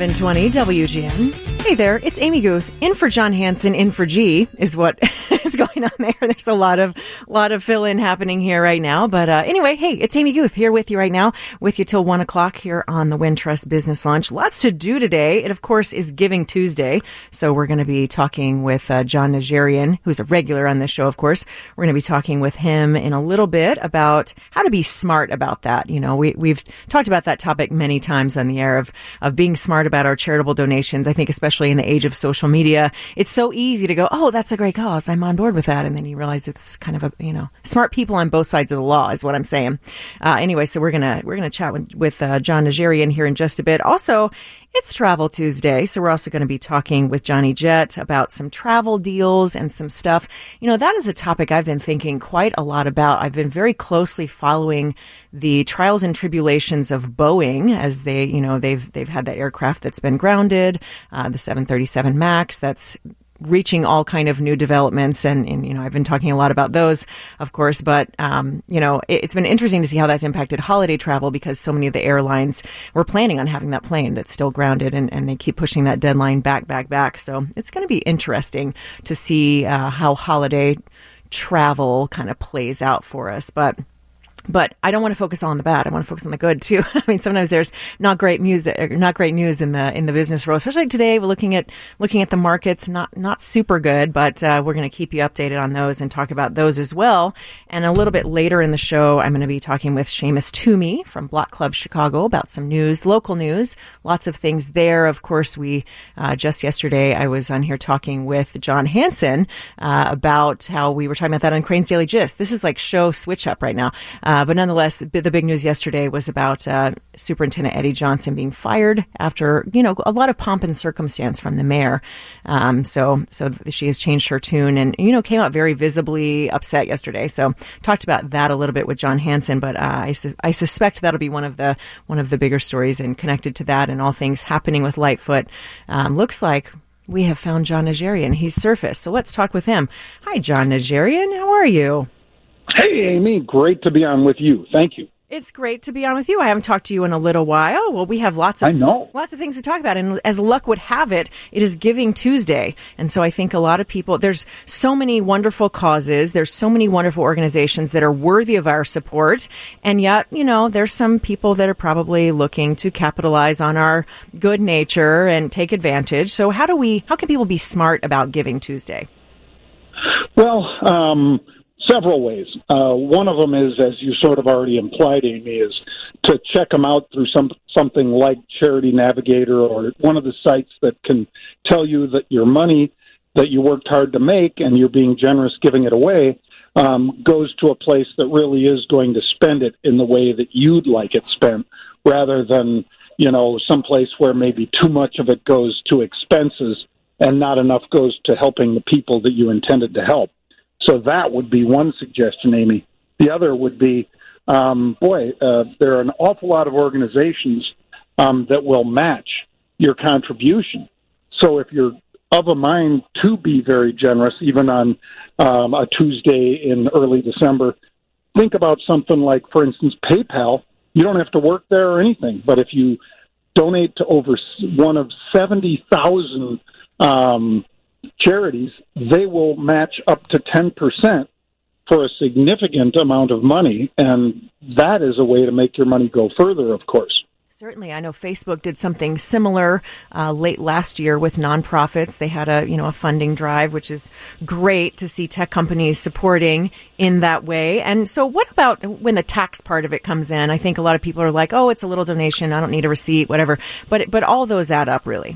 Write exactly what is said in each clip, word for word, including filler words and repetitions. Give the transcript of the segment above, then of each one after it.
seven twenty W G N. Hey there, it's Amy Guth. In for John Hanson, in for G is what is going on there. There's a lot of lot of fill-in happening here right now. But uh, anyway, hey, it's Amy Guth here with you right now, with you till one o'clock here on the Wintrust Business Lunch. Lots to do today. It, of course, is Giving Tuesday. So we're going to be talking with uh, John Najarian, who's a regular on this show, of course. We're going to be talking with him in a little bit about how to be smart about that. You know, we, we've talked about that topic many times on the air of, of being smart about our charitable donations. I think especially in the age of social media, it's so easy to go, oh, that's a great cause, I'm on board with that. And then you realize it's kind of a, you know, smart people on both sides of the law is what I'm saying. Uh, anyway, so we're going to, we're going to chat with, with uh, John Najarian here in just a bit. Also, it's Travel Tuesday, so we're also going to be talking with Johnny Jet about some travel deals and some stuff. You know, that is a topic I've been thinking quite a lot about. I've been very closely following the trials and tribulations of Boeing as they, you know, they've they've had that aircraft that's been grounded, uh, the seven thirty-seven MAX that's reaching all kind of new developments. And, and, you know, I've been talking a lot about those, of course, but, um, you know, it, it's been interesting to see how that's impacted holiday travel because so many of the airlines were planning on having that plane that's still grounded and, and they keep pushing that deadline back, back, back. So it's going to be interesting to see uh, how holiday travel kind of plays out for us. But But I don't want to focus on the bad. I want to focus on the good too. I mean, sometimes there's not great news, not great news in the in the business world. Especially today, we're looking at looking at the markets, not not super good. But uh, we're going to keep you updated on those and talk about those as well. And a little bit later in the show, I'm going to be talking with Seamus Toomey from Block Club Chicago about some news, local news, lots of things there. Of course, we uh, just yesterday I was on here talking with John Hanson uh, about how we were talking about that on Crane's Daily Gist. This is like show switch up right now. Uh, Uh, but nonetheless, the, the big news yesterday was about uh, Superintendent Eddie Johnson being fired after, you know, a lot of pomp and circumstance from the mayor. Um, so so she has changed her tune and, you know, came out very visibly upset yesterday. So talked about that a little bit with John Hanson. But uh, I, su- I suspect that'll be one of the one of the bigger stories and connected to that and all things happening with Lightfoot. Um, looks like we have found John Najarian. He's surfaced. So let's talk with him. Hi, John Najarian. How are you? Hey, Amy, great to be on with you. Thank you. It's great to be on with you. I haven't talked to you in a little while. Well, we have lots of I know. lots of things to talk about. And as luck would have it, it is Giving Tuesday. And so I think a lot of people, there's so many wonderful causes. There's so many wonderful organizations that are worthy of our support. And yet, you know, there's some people that are probably looking to capitalize on our good nature and take advantage. So how do we, how can people be smart about Giving Tuesday? Well, um, several ways. Uh, one of them is, as you sort of already implied, Amy, is to check them out through some something like Charity Navigator or one of the sites that can tell you that your money that you worked hard to make and you're being generous giving it away um, goes to a place that really is going to spend it in the way that you'd like it spent, rather than, you know, someplace where maybe too much of it goes to expenses and not enough goes to helping the people that you intended to help. So that would be one suggestion, Amy. The other would be, um, boy, uh, there are an awful lot of organizations um, that will match your contribution. So if you're of a mind to be very generous, even on um, a Tuesday in early December, think about something like, for instance, PayPal. You don't have to work there or anything, but if you donate to over one of seventy thousand um charities, they will match up to ten percent for a significant amount of money, and that is a way to make your money go further, of course. Certainly. I know Facebook did something similar uh, late last year with nonprofits. They had a, you know, a funding drive, which is great to see tech companies supporting in that way. And so what about when the tax part of it comes in? I think a lot of people are like, oh, it's a little donation, I don't need a receipt, whatever. But but all those add up, really.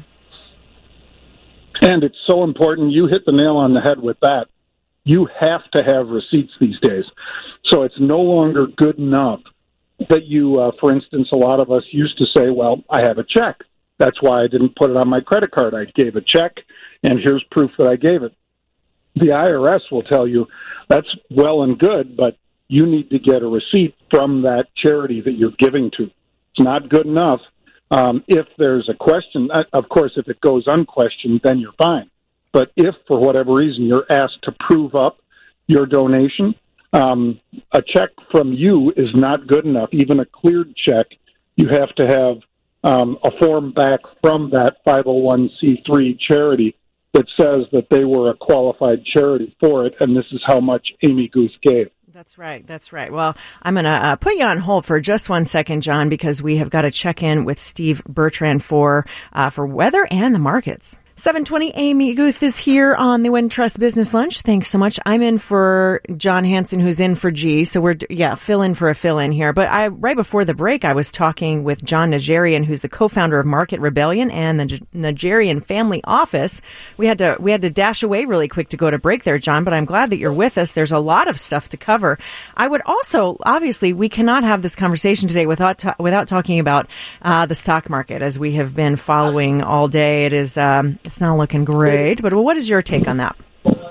And it's so important. You hit the nail on the head with that. You have to have receipts these days. So it's no longer good enough that you, uh, for instance, a lot of us used to say, well, I have a check. That's why I didn't put it on my credit card. I gave a check, and here's proof that I gave it. The I R S will tell you that's well and good, but you need to get a receipt from that charity that you're giving to. It's not good enough. Um, if there's a question, of course, if it goes unquestioned, then you're fine. But if, for whatever reason, you're asked to prove up your donation, um, a check from you is not good enough. Even a cleared check, you have to have um, a form back from that five oh one c three charity that says that they were a qualified charity for it, and this is how much Amy Guth gave. That's right. That's right. Well, I'm going to uh, put you on hold for just one second, John, because we have got to check in with Steve Bertrand for uh, for weather and the markets. seven twenty, Amy Guth is here on the Wintrust Business Lunch. Thanks so much. I'm in for John Hanson, who's in for G. So we're, yeah, fill in for a fill in here. But I, right before the break, I was talking with John Najarian, who's the co-founder of Market Rebellion and the Najarian Family Office. We had to, we had to dash away really quick to go to break there, John, but I'm glad that you're with us. There's a lot of stuff to cover. I would also, obviously, we cannot have this conversation today without, ta- without talking about, uh, the stock market as we have been following all day. It is, um, It's not looking great, but what is your take on that?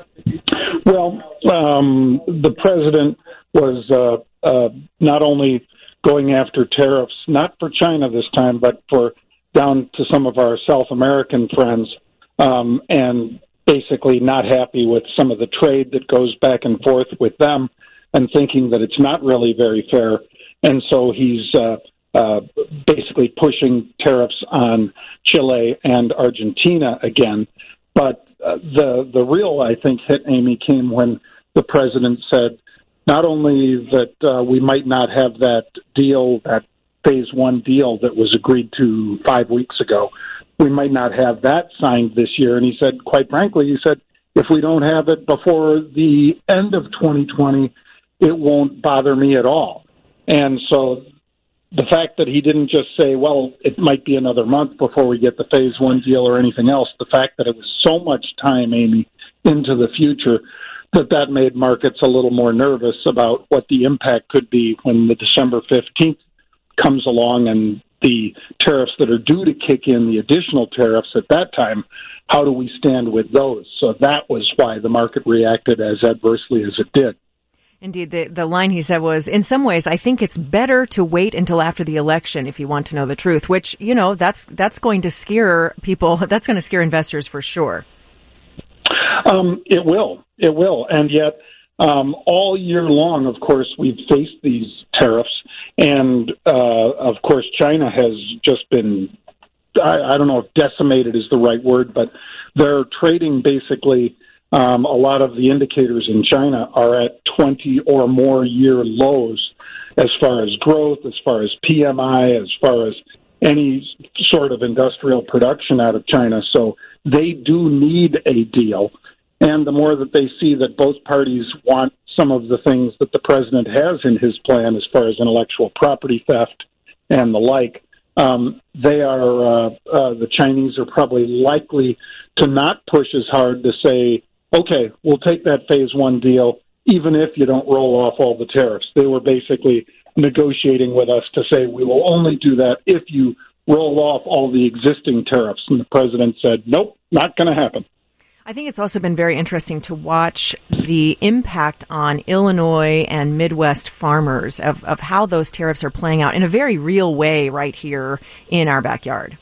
Well, um, the president was uh, uh, not only going after tariffs, not for China this time, but for down to some of our South American friends, um, and basically not happy with some of the trade that goes back and forth with them and thinking that it's not really very fair. And so he's uh, Uh, basically pushing tariffs on Chile and Argentina again. But uh, the the real, I think, hit, Amy, came when the president said not only that uh, we might not have that deal, that phase one deal that was agreed to five weeks ago, we might not have that signed this year. And he said, quite frankly, he said, if we don't have it before the end of twenty twenty, it won't bother me at all. And so the fact that he didn't just say, well, it might be another month before we get the phase one deal or anything else, the fact that it was so much time, Amy, into the future, that that made markets a little more nervous about what the impact could be when the December fifteenth comes along and the tariffs that are due to kick in, the additional tariffs at that time, how do we stand with those? So that was why the market reacted as adversely as it did. Indeed, the, the line he said was, in some ways, I think it's better to wait until after the election if you want to know the truth, which, you know, that's that's going to scare people. That's going to scare investors for sure. Um, it will. It will. And yet, um, all year long, of course, we've faced these tariffs. And, uh, of course, China has just been, I, I don't know if decimated is the right word, but they're trading basically. Um, a lot of the indicators in China are at twenty or more year lows as far as growth, as far as P M I, as far as any sort of industrial production out of China. So they do need a deal. And the more that they see that both parties want some of the things that the president has in his plan as far as intellectual property theft and the like, um, they are, uh, uh, the Chinese are probably likely to not push as hard to say, okay, we'll take that phase one deal, even if you don't roll off all the tariffs. They were basically negotiating with us to say, we will only do that if you roll off all the existing tariffs. And the president said, nope, not going to happen. I think it's also been very interesting to watch the impact on Illinois and Midwest farmers of, of how those tariffs are playing out in a very real way right here in our backyard.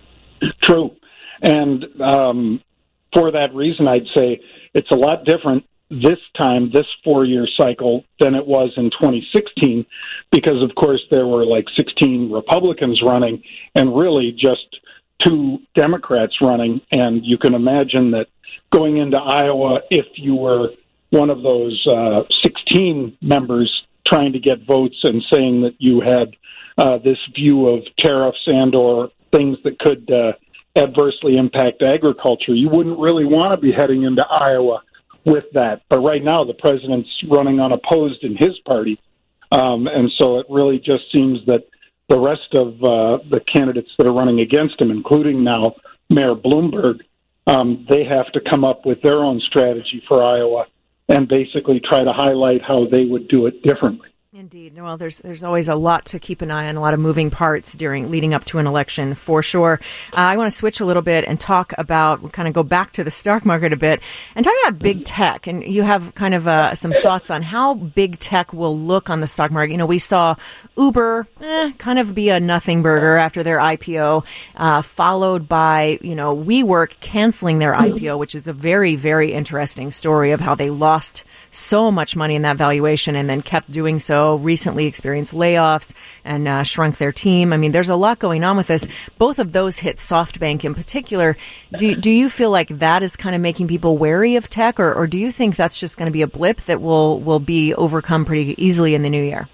True. And um, for that reason, I'd say it's a lot different this time, this four-year cycle, than it was in twenty sixteen, because, of course, there were like sixteen Republicans running and really just two Democrats running. And you can imagine that going into Iowa, if you were one of those uh, sixteen members trying to get votes and saying that you had uh, this view of tariffs and or things that could uh, adversely impact agriculture, you wouldn't really want to be heading into Iowa with that. But right now, the president's running unopposed in his party. Um, and so it really just seems that the rest of uh, the candidates that are running against him, including now Mayor Bloomberg, um, they have to come up with their own strategy for Iowa and basically try to highlight how they would do it differently. Indeed. Well, there's there's always a lot to keep an eye on, a lot of moving parts during leading up to an election, for sure. Uh, I want to switch a little bit and talk about, kind of go back to the stock market a bit and talk about big tech. And you have kind of uh, some thoughts on how big tech will look on the stock market. You know, we saw Uber eh, kind of be a nothing burger after their I P O, uh, followed by, you know, WeWork canceling their I P O, which is a very, very interesting story of how they lost so much money in that valuation and then kept doing so Mexico recently experienced layoffs and uh, shrunk their team. I mean, there's a lot going on with this. Both of those hit SoftBank in particular. Do, do you feel like that is kind of making people wary of tech, or, or do you think that's just going to be a blip that will, will be overcome pretty easily in the new year?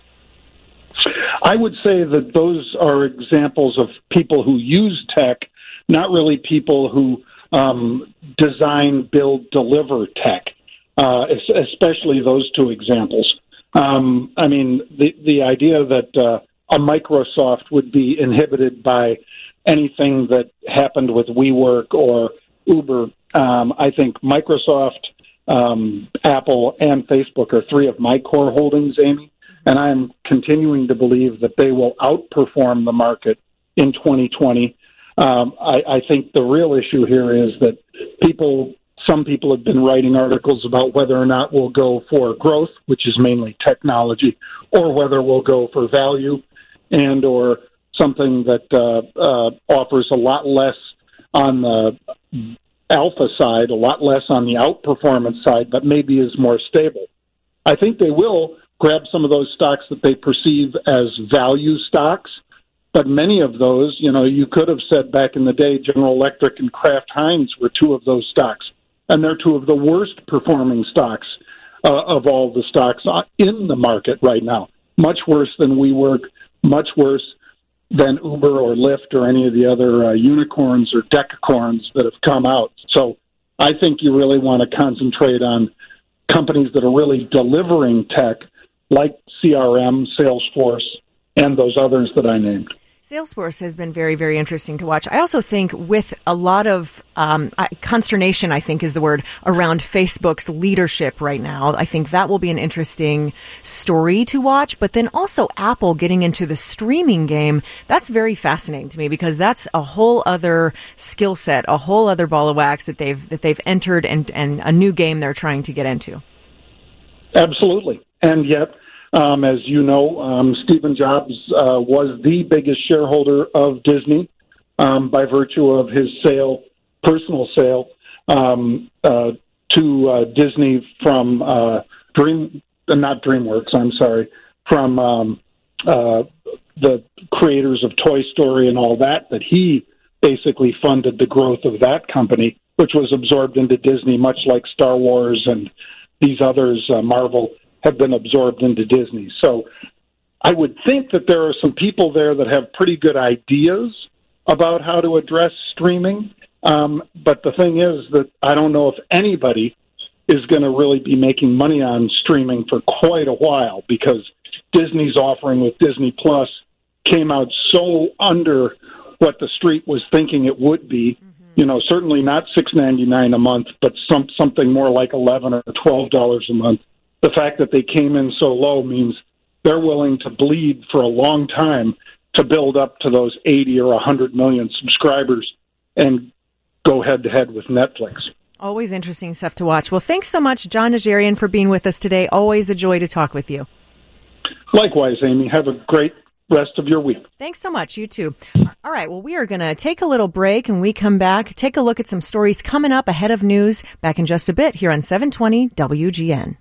I would say that those are examples of people who use tech, not really people who um, design, build, deliver tech, uh, especially those two examples. Um, I mean, the, the idea that uh, a Microsoft would be inhibited by anything that happened with WeWork or Uber, um, I think Microsoft, um, Apple, and Facebook are three of my core holdings, Amy. And I'm continuing to believe that they will outperform the market in twenty twenty. Um, I, I think the real issue here is that people, some people have been writing articles about whether or not we'll go for growth, which is mainly technology, or whether we'll go for value and or something that uh, uh, offers a lot less on the alpha side, a lot less on the outperformance side, but maybe is more stable. I think they will grab some of those stocks that they perceive as value stocks. But many of those, you know, you could have said back in the day, General Electric and Kraft Heinz were two of those stocks. And they're two of the worst performing stocks uh, of all the stocks in the market right now. Much worse than WeWork, much worse than Uber or Lyft or any of the other uh, unicorns or decacorns that have come out. So I think you really want to concentrate on companies that are really delivering tech, like C R M, Salesforce, and those others that I named. Salesforce has been very, very interesting to watch. I also think with a lot of um, consternation, I think is the word, around Facebook's leadership right now. I think that will be an interesting story to watch. But then also Apple getting into the streaming game, that's very fascinating to me because that's a whole other skill set, a whole other ball of wax that they've that they've entered and, and a new game they're trying to get into. Absolutely. And yet, Um, as you know, um, Stephen Jobs uh, was the biggest shareholder of Disney um, by virtue of his sale, personal sale um, uh, to uh, Disney from uh, Dream, uh, not DreamWorks. I'm sorry, from um, uh, the creators of Toy Story and all that. That he basically funded the growth of that company, which was absorbed into Disney, much like Star Wars and these others, uh, Marvel, have been absorbed into Disney. So I would think that there are some people there that have pretty good ideas about how to address streaming. Um, but the thing is that I don't know if anybody is going to really be making money on streaming for quite a while because Disney's offering with Disney Plus came out so under what the street was thinking it would be. Mm-hmm. You know, certainly not six ninety-nine a month, but some something more like eleven or twelve dollars a month. The fact that they came in so low means they're willing to bleed for a long time to build up to those eighty or one hundred million subscribers and go head-to-head with Netflix. Always interesting stuff to watch. Well, thanks so much, John Najarian, for being with us today. Always a joy to talk with you. Likewise, Amy. Have a great rest of your week. Thanks so much. You too. All right. Well, we are going to take a little break and we come back, take a look at some stories coming up ahead of news back in just a bit here on seven twenty W G N.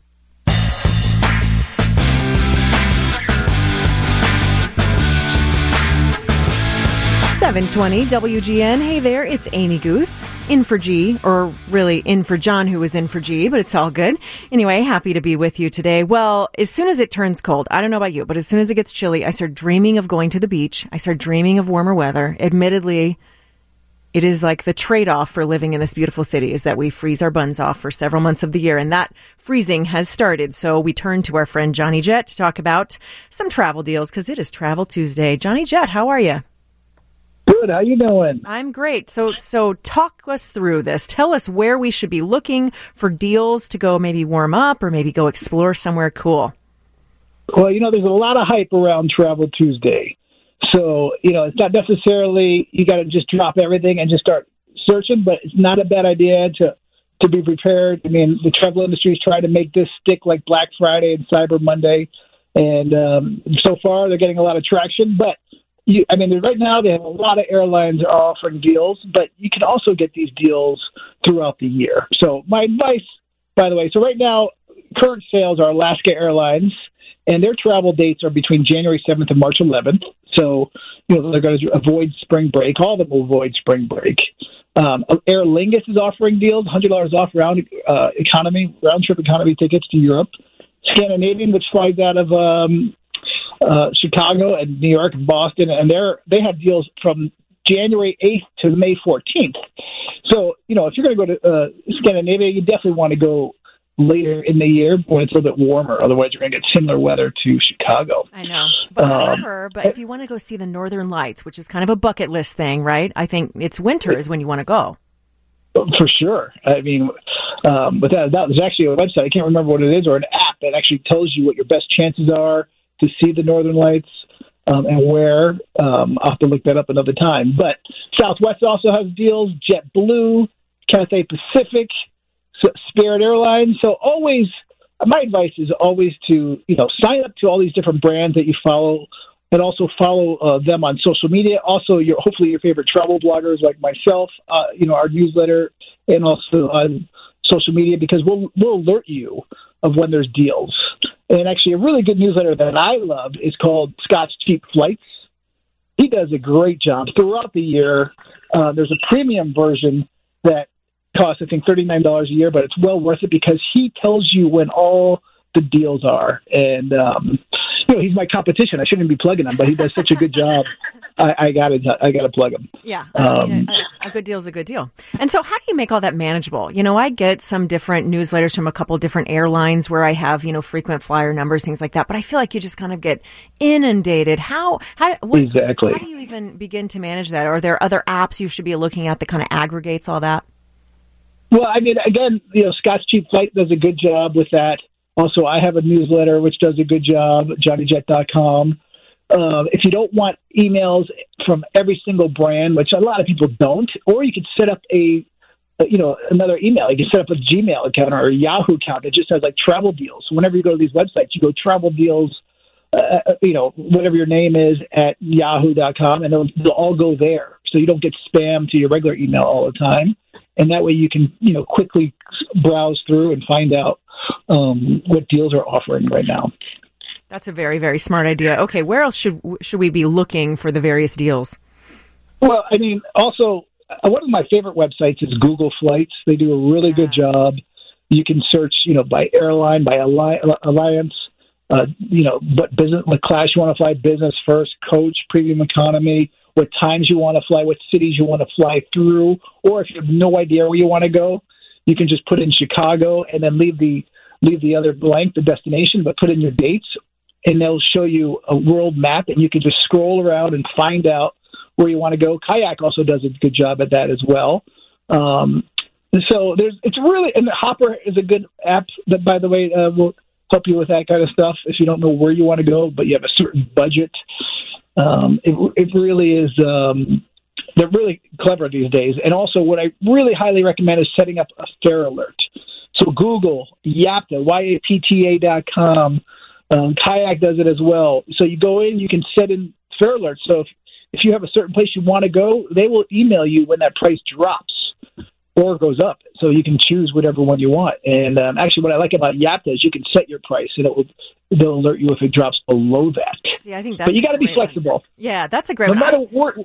seven twenty W G N. Hey there, it's Amy Guth, in for G, or really in for John, who was in for G, but it's all good. Anyway, happy to be with you today. Well, as soon as it turns cold, I don't know about you, but as soon as it gets chilly, I start dreaming of going to the beach. I start dreaming of warmer weather. Admittedly, it is like the trade-off for living in this beautiful city is that we freeze our buns off for several months of the year, and that freezing has started. So we turn to our friend Johnny Jett to talk about some travel deals because it is Travel Tuesday. Johnny Jett, how are you? Good. How you doing? I'm great. So, so talk us through this. Tell us where we should be looking for deals to go maybe warm up or maybe go explore somewhere cool. Well, you know, there's a lot of hype around Travel Tuesday. So, you know, it's not necessarily you got to just drop everything and just start searching, but it's not a bad idea to, to be prepared. I mean, the travel industry is trying to make this stick like Black Friday and Cyber Monday. And um, so far, they're getting a lot of traction, but You, I mean, right now they have a lot of airlines are offering deals, but you can also get these deals throughout the year. So my advice, by the way, so right now, current sales are Alaska Airlines and their travel dates are between January seventh and March eleventh. So, you know, they're going to avoid spring break. All of them will avoid spring break. Um, Aer Lingus is offering deals, one hundred dollars off round uh, economy, round-trip economy tickets to Europe. Scandinavian, which flies out of um, uh, Chicago and New York and Boston, and they're, they have deals from January eighth to May fourteenth. So, you know, if you're going to go to uh, Scandinavia, you definitely want to go later in the year when it's a little bit warmer. Otherwise, you're going to get similar weather to Chicago. I know. But um, however, but if you want to go see the Northern Lights, which is kind of a bucket list thing, right? I think it's winter is when you want to go. For sure. I mean, um, without a doubt, there's actually a website, I can't remember what it is, or an app that actually tells you what your best chances are to see the Northern Lights um, and where. Um, I'll have to look that up another time. But Southwest also has deals, JetBlue, Cathay Pacific, Spirit Airlines. So always, my advice is always to, you know, sign up to all these different brands that you follow, and also follow uh, them on social media. Also, your hopefully your favorite travel bloggers like myself, uh, you know, our newsletter, and also on social media, because we'll we'll alert you of when there's deals. And actually, a really good newsletter that I love is called Scott's Cheap Flights. He does a great job throughout the year. Uh, there's a premium version that costs, I think, thirty-nine dollars a year, but it's well worth it because he tells you when all the deals are. And, um, you know, he's my competition. I shouldn't be plugging him, but he does such a good job. I, I gotta, I gotta plug him. Yeah, I mean, um, a, a good deal is a good deal. And so, how do you make all that manageable? You know, I get some different newsletters from a couple different airlines where I have, you know, frequent flyer numbers, things like that. But I feel like you just kind of get inundated. How, how, what, exactly? How do you even begin to manage that? Are there other apps you should be looking at that kind of aggregates all that? Well, I mean, again, you know, Scott's Cheap Flight does a good job with that. Also, I have a newsletter which does a good job, johnny jet dot com. Uh, if you don't want emails from every single brand, which a lot of people don't, or you could set up a, you know, another email. You can set up a Gmail account or a Yahoo account that just has like travel deals. So whenever you go to these websites, you go travel deals, uh, you know, whatever your name is at yahoo dot com, and they'll, they'll all go there. So you don't get spam to your regular email all the time. And that way you can, you know, quickly browse through and find out um, what deals are offering right now. That's a very, very smart idea. Okay, where else should should we be looking for the various deals? Well, I mean, also, uh, one of my favorite websites is Google Flights. They do a really good job. You can search, you know, by airline, by alliance, uh, you know, what business, what class you want to fly, business first, coach, premium economy, what times you want to fly, what cities you want to fly through, or if you have no idea where you want to go, you can just put in Chicago and then leave the leave the other blank, the destination, but put in your dates, and they'll show you a world map, and you can just scroll around and find out where you want to go. Kayak also does a good job at that as well. Um, so there's, it's really, and Hopper is a good app that, by the way, uh, will help you with that kind of stuff if you don't know where you want to go, but you have a certain budget. Um, it, it really is, um, they're really clever these days. And also what I really highly recommend is setting up a fare alert. So Google, Yapta, Y A P T A dot com, um, Kayak does it as well. So you go in, you can set in fare alerts. So if, if you have a certain place you want to go, they will email you when that price drops or goes up. So you can choose whatever one you want. And um, actually what I like about Yapta is you can set your price and it will, they'll alert you if it drops below that. See, I think that's but you got to be flexible. One. Yeah, that's a great no one. Matter what,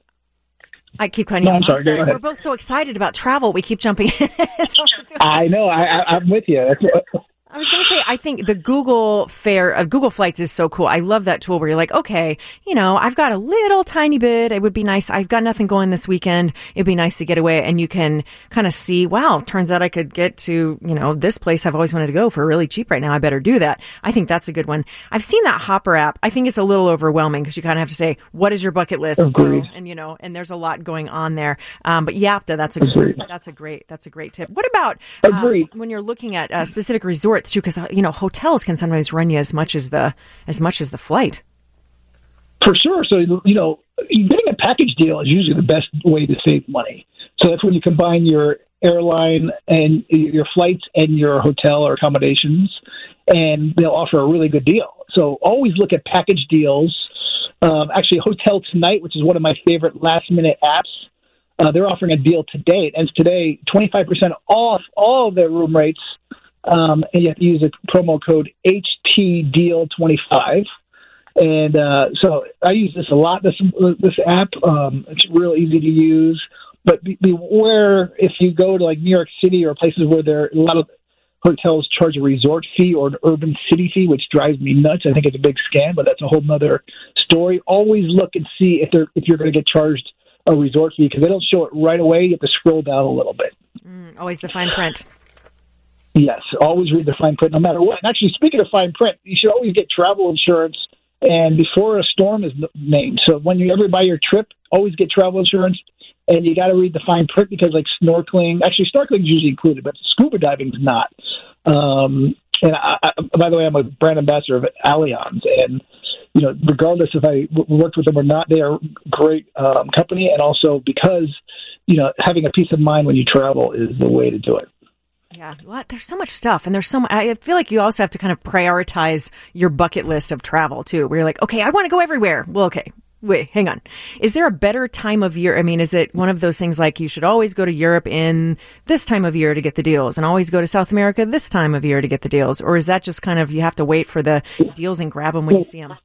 I keep cutting you no, off. I'm sorry. I'm sorry. Go ahead. We're both so excited about travel. We keep jumping in. I know. I, I, I'm with you. That's what, I was going to say, I think the Google Fare, uh, Google Flights is so cool. I love that tool where you're like, okay, you know, I've got a little tiny bit. It would be nice. I've got nothing going this weekend. It'd be nice to get away. And you can kind of see, wow, turns out I could get to, you know, this place I've always wanted to go for really cheap right now. I better do that. I think that's a good one. I've seen that Hopper app. I think it's a little overwhelming because you kind of have to say, what is your bucket list? Agreed. And, you know, and there's a lot going on there. Um, but Yapta, that's a great, that's a great, that's a great tip. What about um, when you're looking at uh, specific resorts too? Because, you know, hotels can sometimes run you as much as the as much as the flight. For sure. So, you know, getting a package deal is usually the best way to save money. So that's when you combine your airline and your flights and your hotel or accommodations, and they'll offer a really good deal. So always look at package deals. Um, actually, Hotel Tonight, which is one of my favorite last-minute apps, uh, they're offering a deal today. It ends today, twenty-five percent off all of their room rates. Um, and you have to use a promo code H T Deal twenty-five. And uh, so I use this a lot, this, this app. Um, it's real easy to use. But be, beware if you go to like New York City or places where there are a lot of hotels charge a resort fee or an urban city fee, which drives me nuts. I think it's a big scam, but that's a whole nother story. Always look and see if they're if you're going to get charged a resort fee, because they don't show it right away. You have to scroll down a little bit. Mm, always the fine print. Yes, always read the fine print no matter what. And actually, speaking of fine print, you should always get travel insurance and before a storm is named. So when you ever buy your trip, always get travel insurance. And you got to read the fine print, because like snorkeling, actually snorkeling is usually included, but scuba diving is not. Um, and I, I, by the way, I'm a brand ambassador of Allianz, and you know, regardless if I w- worked with them or not, they are a great um, company, and also because you know, having a peace of mind when you travel is the way to do it. Yeah, well, there's so much stuff, and there's so much, I feel like you also have to kind of prioritize your bucket list of travel too, where you're like, okay, I want to go everywhere. Well, okay. Wait, hang on. Is there a better time of year? I mean, is it one of those things like you should always go to Europe in this time of year to get the deals and always go to South America this time of year to get the deals? Or is that just kind of, you have to wait for the deals and grab them when you see them?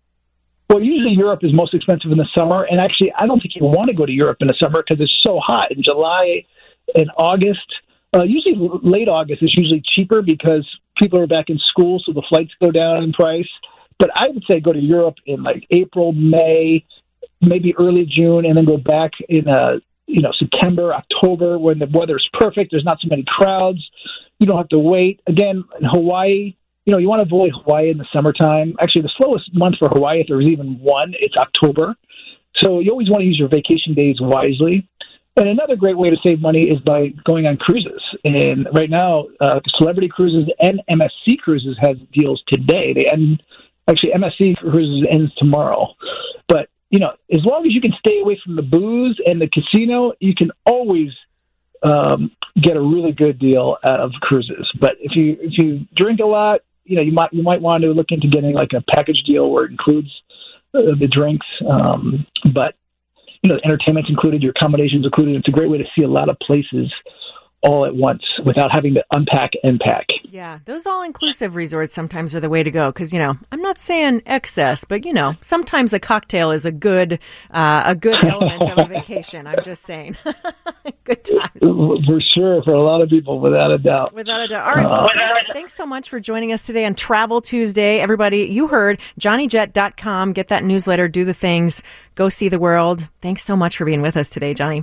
Well, usually Europe is most expensive in the summer. And actually, I don't think you want to go to Europe in the summer because it's so hot. In July and August, uh, usually late August is usually cheaper because people are back in school, so the flights go down in price. But I would say go to Europe in like April, May, maybe early June, and then go back in uh, you know September, October, when the weather's perfect. There's not so many crowds. You don't have to wait. Again, in Hawaii, you know, you want to avoid Hawaii in the summertime. Actually, the slowest month for Hawaii, if there's even one, it's October. So you always want to use your vacation days wisely. And another great way to save money is by going on cruises. And right now, uh, Celebrity Cruises and M S C Cruises has deals today. They end. Actually, M S C Cruises ends tomorrow. But, you know, as long as you can stay away from the booze and the casino, you can always um, get a really good deal out of cruises. But if you if you drink a lot, you know, you might you might want to look into getting like a package deal where it includes uh, the drinks. Um, but, you know, entertainment's included, your accommodations included. It's a great way to see a lot of places all at once without having to unpack and pack. Yeah, those all-inclusive resorts sometimes are the way to go because, you know, I'm not saying excess, but, you know, sometimes a cocktail is a good uh, a good element of a vacation. I'm just saying. Good times. For sure, for a lot of people, without a doubt. Without a doubt. All right, well, uh, thanks so much for joining us today on Travel Tuesday. Everybody, you heard Johnny Jet dot com. Get that newsletter, do the things, go see the world. Thanks so much for being with us today, Johnny.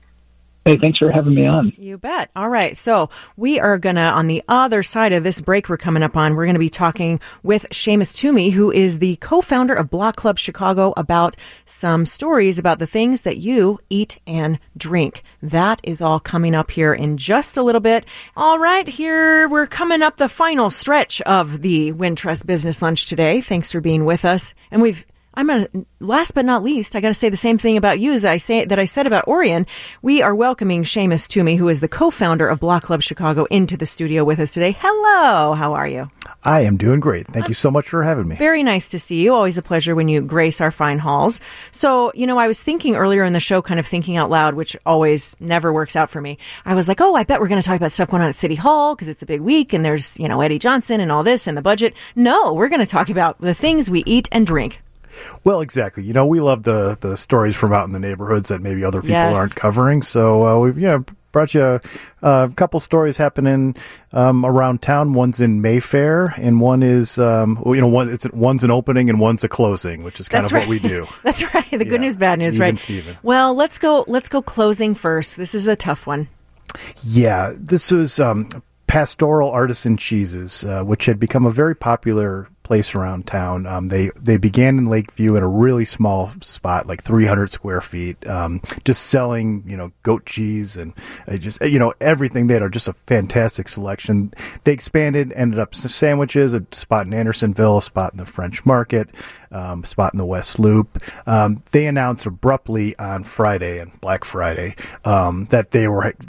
Hey, thanks for having me on. You bet. All right. So we are going to, on the other side of this break we're coming up on, we're going to be talking with Seamus Toomey, who is the co-founder of Block Club Chicago, about some stories about the things that you eat and drink. That is all coming up here in just a little bit. All right. Here we're coming up the final stretch of the Wintrust Business Lunch today. Thanks for being with us. And we've I'm gonna, last but not least, I got to say the same thing about you as I say that I said about Orion. We are welcoming Seamus Toomey, who is the co-founder of Block Club Chicago, into the studio with us today. Hello, how are you? I am doing great. Thank you so much for having me. Very nice to see you. Always a pleasure when you grace our fine halls. So, you know, I was thinking earlier in the show, kind of thinking out loud, which always never works out for me. I was like, oh, I bet we're going to talk about stuff going on at City Hall because it's a big week and there's, you know, Eddie Johnson and all this and the budget. No, we're going to talk about the things we eat and drink. Well, exactly. You know, we love the, the stories from out in the neighborhoods that maybe other people yes. aren't covering. So uh, we've yeah brought you a, a couple stories happening um, around town. One's in Mayfair, and one is um, well, you know one it's one's an opening and one's a closing, which is kind That's of right. what we do. That's right. The yeah. good news, bad news, Even right? Steven. Well, let's go. Let's go closing first. This is a tough one. Yeah, this was um, Pastoral Artisan Cheeses, uh, which had become a very popular place around town. Um, they they began in Lakeview in a really small spot, like three hundred square feet, um, just selling, you know, goat cheese and uh, just, you know, everything. They had just a fantastic selection. They expanded, ended up sandwiches, a spot in Andersonville, a spot in the French Market, um, a spot in the West Loop. Um, they announced abruptly on Friday, and Black Friday, um, that they were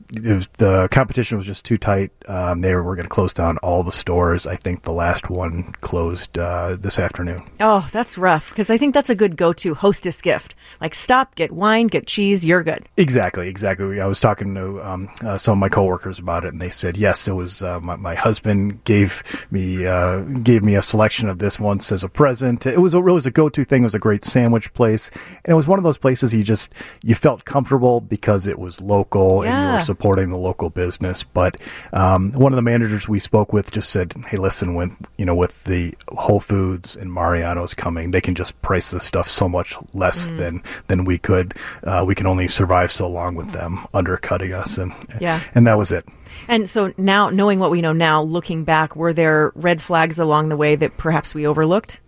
it was, the competition was just too tight. Um, they were, were going to close down all the stores. I think the last one closed uh, this afternoon. Oh, that's rough, because I think that's a good go-to hostess gift. Like, stop, get wine, get cheese, you're good. Exactly, exactly. I was talking to um, uh, some of my coworkers about it, and they said, yes, it was uh, my, my husband gave me uh, gave me a selection of this once as a present. It was a, it was a go-to thing. It was a great sandwich place, and it was one of those places you just you felt comfortable because it was local Yeah. and you were supporting the local business. But um, one of the managers we spoke with just said, "Hey, listen, when you know with the Whole Foods and Mariano's coming, they can just price this stuff so much less mm. than than we could. Uh, we can only survive so long with them undercutting us, and yeah. and that was it." And so now, knowing what we know now, looking back, were there red flags along the way that perhaps we overlooked?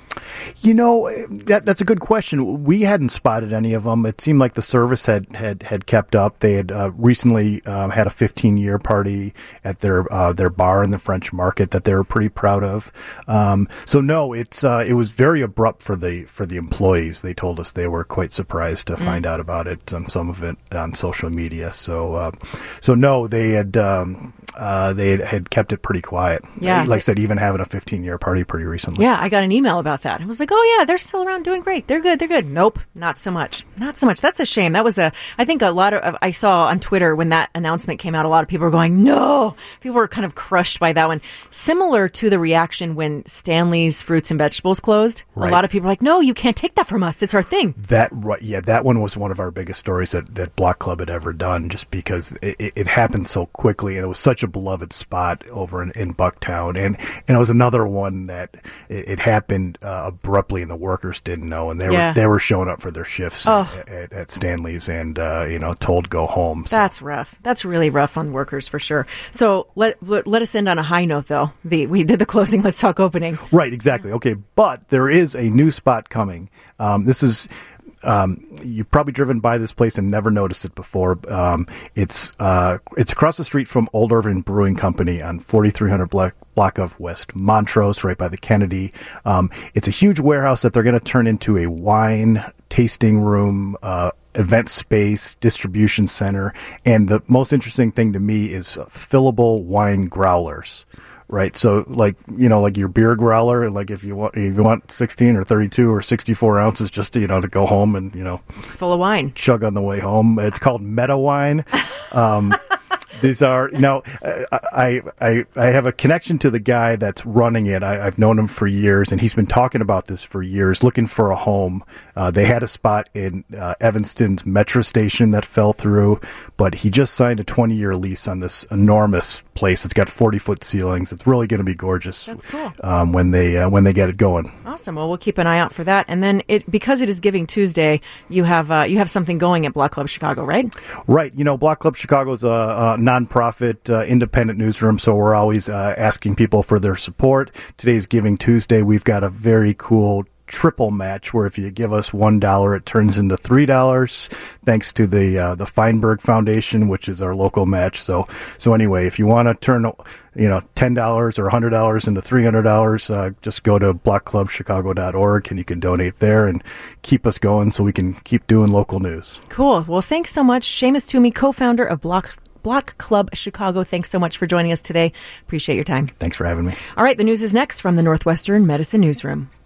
You know, that that's a good question. We hadn't spotted any of them. It seemed like the service had, had, had kept up. They had uh, recently um, had a fifteen-year party at their uh, their bar in the French Market that they were pretty proud of. Um, so no, it's uh, it was very abrupt for the for the employees. They told us they were quite surprised to mm. find out about it. Um, some of it on social media. So uh, so no, they had. Um, Uh, they had, had kept it pretty quiet. Yeah. Like I said, even having a fifteen-year party pretty recently. Yeah, I got an email about that. I was like, oh, yeah, they're still around doing great. They're good. They're good. Nope, not so much. Not so much. That's a shame. That was a, I think a lot of, I saw on Twitter when that announcement came out, a lot of people were going, no. People were kind of crushed by that one. Similar to the reaction when Stanley's Fruits and Vegetables closed. Right. A lot of people were like, no, you can't take that from us. It's our thing. That right, yeah, that one was one of our biggest stories that, that Block Club had ever done, just because it, it, it happened so quickly, and it was such a beloved spot over in, in Bucktown, and and it was another one that it, it happened uh, abruptly, and the workers didn't know, and they yeah. were they were showing up for their shifts oh. at, at, at Stanley's, and uh, you know, told go home. So. That's rough. That's really rough on workers for sure. So let let, let us end on a high note, though. The we did the closing. Let's talk opening. Right, exactly. Okay, but there is a new spot coming. Um, this is. Um, you've probably driven by this place and never noticed it before. Um, it's uh, it's across the street from Old Irving Brewing Company on forty-three hundred block, block of West Montrose, right by the Kennedy. Um, it's a huge warehouse that they're going to turn into a wine tasting room, uh, event space, distribution center. And the most interesting thing to me is fillable wine growlers. Right, so like you know, like your beer growler, like if you want, if you want sixteen or thirty-two or sixty-four ounces, just to, you know, to go home and you know, it's full of wine, chug on the way home. It's called Meta Wine. Um, these are, you know, I, I I have a connection to the guy that's running it. I, I've known him for years, and he's been talking about this for years, looking for a home. Uh, they had a spot in uh, Evanston's metro station that fell through, but he just signed a twenty-year lease on this enormous place. It's got forty-foot ceilings. It's really going to be gorgeous. That's cool. Um, when they uh, when they get it going. Awesome. Well, we'll keep an eye out for that. And then, it because it is Giving Tuesday, you have uh, you have something going at Block Club Chicago, right? Right. You know, Block Club Chicago is a, a nonprofit, uh, independent newsroom, so we're always uh, asking people for their support. Today's Giving Tuesday. We've got a very cool triple match where if you give us one dollar, it turns into three dollars, thanks to the uh, the Feinberg Foundation, which is our local match. So so anyway, if you want to turn you know ten dollars or a hundred dollars into three hundred dollars, uh, just go to block club chicago dot org and you can donate there and keep us going so we can keep doing local news. Cool. Well, thanks so much, Seamus Toomey, co-founder of Block. Block Club Chicago. Thanks so much for joining us today. Appreciate your time. Thanks for having me. All right, the news is next from the Northwestern Medicine Newsroom.